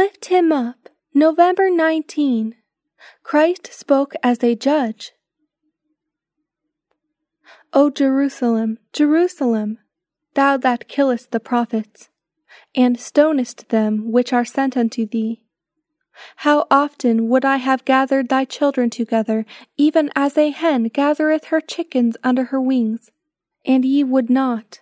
Lift him up. November 19. Christ spoke as a judge. O Jerusalem, Jerusalem, thou that killest the prophets, and stonest them which are sent unto thee, how often would I have gathered thy children together, even as a hen gathereth her chickens under her wings, and ye would not.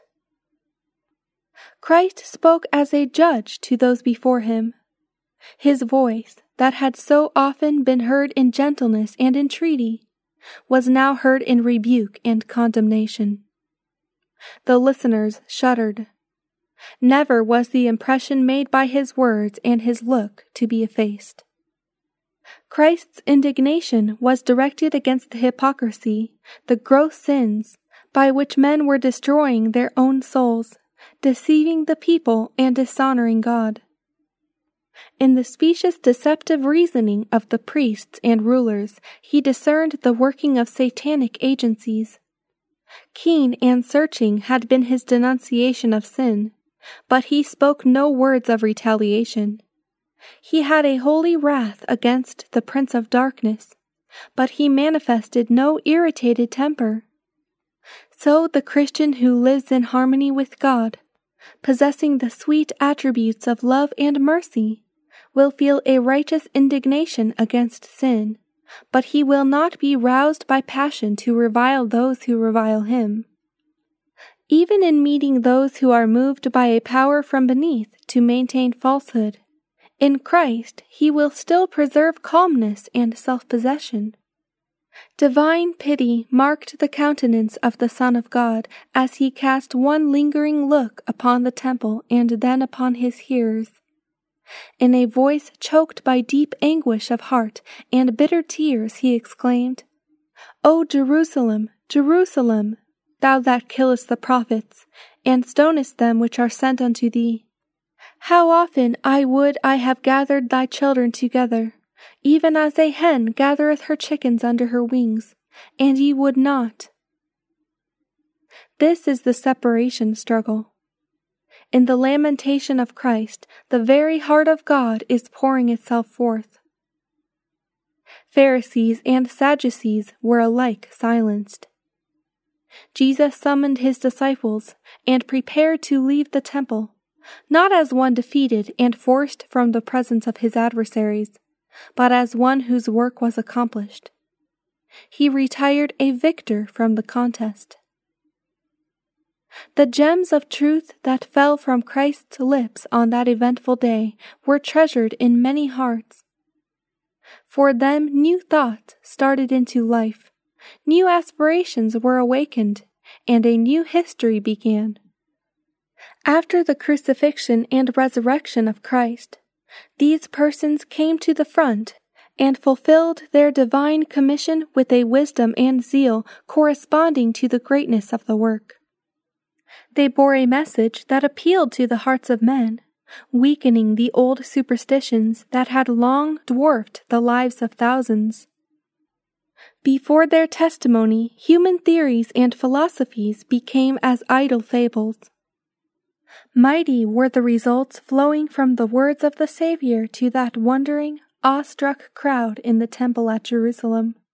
Christ spoke as a judge to those before him. His voice, that had so often been heard in gentleness and entreaty, was now heard in rebuke and condemnation. The listeners shuddered. Never was the impression made by his words and his look to be effaced. Christ's indignation was directed against the hypocrisy, the gross sins, by which men were destroying their own souls, deceiving the people and dishonoring God. In the specious deceptive reasoning of the priests and rulers, he discerned the working of satanic agencies. Keen and searching had been his denunciation of sin, but he spoke no words of retaliation. He had a holy wrath against the prince of darkness, but he manifested no irritated temper. So the Christian who lives in harmony with God, possessing the sweet attributes of love and mercy, will feel a righteous indignation against sin, but he will not be roused by passion to revile those who revile him. Even in meeting those who are moved by a power from beneath to maintain falsehood, in Christ he will still preserve calmness and self-possession. Divine pity marked the countenance of the Son of God as he cast one lingering look upon the temple and then upon his hearers. In a voice choked by deep anguish of heart and bitter tears he exclaimed, O Jerusalem, Jerusalem, thou that killest the prophets, and stonest them which are sent unto thee, how often I would I have gathered thy children together, even as a hen gathereth her chickens under her wings, and ye would not. This is the separation struggle. In the lamentation of Christ, the very heart of God is pouring itself forth. Pharisees and Sadducees were alike silenced. Jesus summoned his disciples and prepared to leave the temple, not as one defeated and forced from the presence of his adversaries, but as one whose work was accomplished. He retired a victor from the contest. The gems of truth that fell from Christ's lips on that eventful day were treasured in many hearts. For them new thoughts started into life, new aspirations were awakened, and a new history began. After the crucifixion and resurrection of Christ, these persons came to the front and fulfilled their divine commission with a wisdom and zeal corresponding to the greatness of the work. They bore a message that appealed to the hearts of men, weakening the old superstitions that had long dwarfed the lives of thousands. Before their testimony, human theories and philosophies became as idle fables. Mighty were the results flowing from the words of the Savior to that wondering, awe-struck crowd in the temple at Jerusalem.